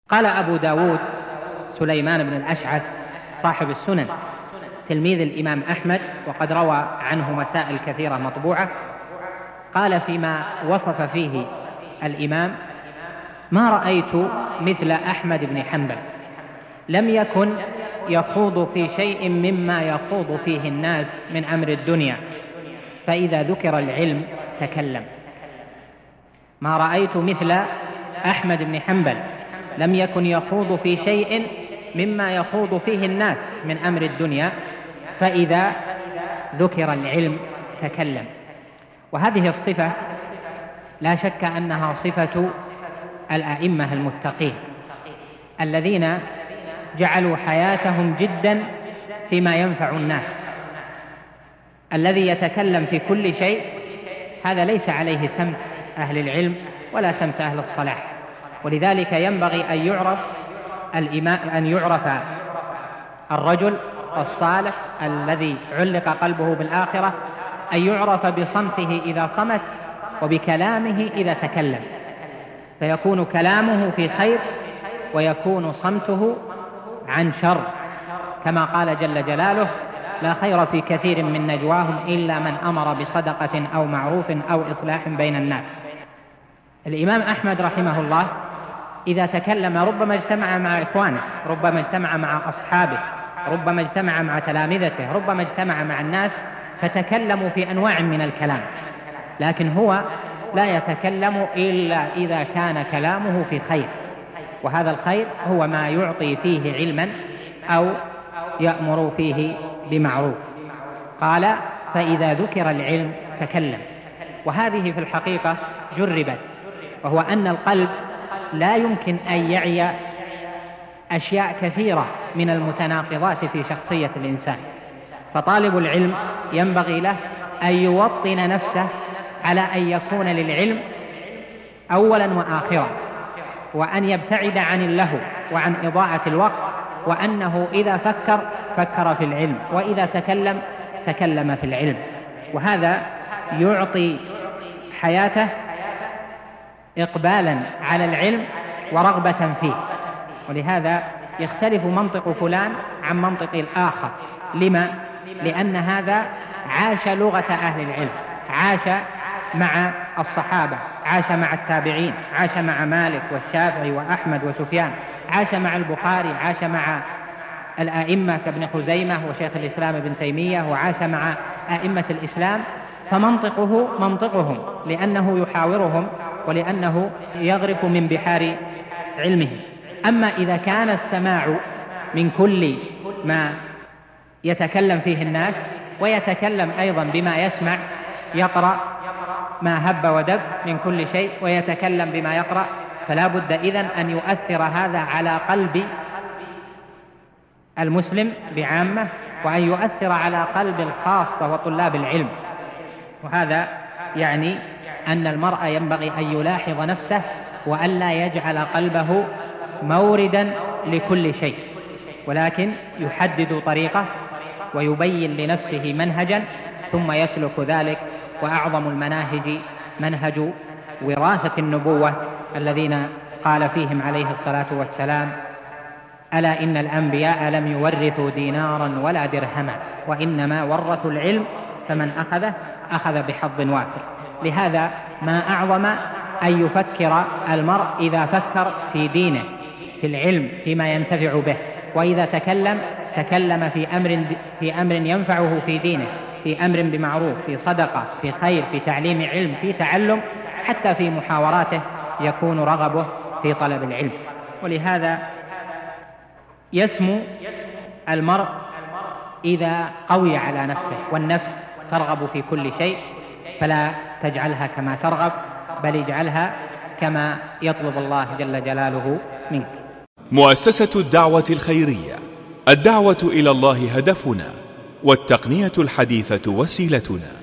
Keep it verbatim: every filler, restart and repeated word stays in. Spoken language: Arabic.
قال أبو داود سليمان بن الأشعث صاحب السنن تلميذ الإمام أحمد، وقد روى عنه مسائل كثيرة مطبوعة، قال فيما وصف فيه الإمام: ما رأيت مثل أحمد بن حنبل، لم يكن يخوض في شيء مما يخوض فيه الناس من أمر الدنيا، فإذا ذكر العلم تكلم. ما رأيت مثل أحمد بن حنبل، لم يكن يخوض في شيء مما يخوض فيه الناس من أمر الدنيا، فإذا ذكر العلم تكلم. وهذه الصفة لا شك أنها صفة الأئمة المتقين الذين جعلوا حياتهم جدا فيما ينفع الناس. الذي يتكلم في كل شيء هذا ليس عليه سمت أهل العلم ولا سمت أهل الصلاح، ولذلك ينبغي أن يعرف الإمام أن يعرف الرجل الصالح الذي علق قلبه بالآخرة، أن يعرف بصمته إذا صمت وبكلامه إذا تكلم، فيكون كلامه في خير ويكون صمته عن شر، كما قال جل جلاله: لا خير في كثير من نجواهم إلا من أمر بصدقة أو معروف أو إصلاح بين الناس. الإمام أحمد رحمه الله إذا تكلم ربما اجتمع مع إخوانه، ربما اجتمع مع أصحابه، ربما اجتمع مع تلامذته، ربما اجتمع مع الناس فتكلموا في أنواع من الكلام، لكن هو لا يتكلم إلا إذا كان كلامه في خير، وهذا الخير هو ما يعطي فيه علما أو يأمر فيه بمعروف. قال: فإذا ذكر العلم تكلم. وهذه في الحقيقة جربت، وهو أن القلب لا يمكن أن يعي أشياء كثيرة من المتناقضات في شخصية الإنسان، فطالب العلم ينبغي له أن يوطن نفسه على أن يكون للعلم أولا وآخرا، وأن يبتعد عن اللهو وعن إضاعة الوقت، وأنه إذا فكر فكر في العلم، وإذا تكلم تكلم في العلم، وهذا يعطي حياته إقبالا على العلم ورغبة فيه. ولهذا يختلف منطق فلان عن منطق الآخر. لما؟ لأن هذا عاش لغة أهل العلم، عاش مع الصحابة، عاش مع التابعين، عاش مع مالك والشافعي وأحمد وسفيان، عاش مع البخاري، عاش مع الأئمة كابن خزيمة وشيخ الإسلام ابن تيمية، وعاش مع أئمة الإسلام، فمنطقه منطقهم لأنه يحاورهم ولأنه يغرف من بحار علمه. أما إذا كان السماع من كل ما يتكلم فيه الناس، ويتكلم أيضا بما يسمع، يقرأ ما هب ودب من كل شيء ويتكلم بما يقرأ، فلا بد إذن أن يؤثر هذا على قلب المسلم بعامة، وأن يؤثر على قلب الخاصة وطلاب العلم. وهذا يعني أن المرء ينبغي أن يلاحظ نفسه وأن لا يجعل قلبه موردا لكل شيء، ولكن يحدد طريقه ويبين لنفسه منهجا ثم يسلك ذلك. وأعظم المناهج منهج وراثة النبوة الذين قال فيهم عليه الصلاة والسلام: ألا إن الأنبياء لم يورثوا دينارا ولا درهما، وإنما ورثوا العلم، فمن أخذه أخذ بحظ وافر. لهذا ما أعظم أن يفكر المرء إذا فكر في دينه، في العلم، فيما ينتفع به، وإذا تكلم تكلم في أمر في أمر ينفعه في دينه، في أمر بمعروف، في صدقة، في خير، في تعليم علم، في تعلم، حتى في محاوراته يكون رغبه في طلب العلم. ولهذا يسمو المرء إذا قوي على نفسه، والنفس ترغب في كل شيء، فلا تجعلها كما ترغب، بل اجعلها كما يطلب الله جل جلاله منك. مؤسسة الدعوة الخيرية، الدعوة إلى الله هدفنا، والتقنية الحديثة وسيلتنا.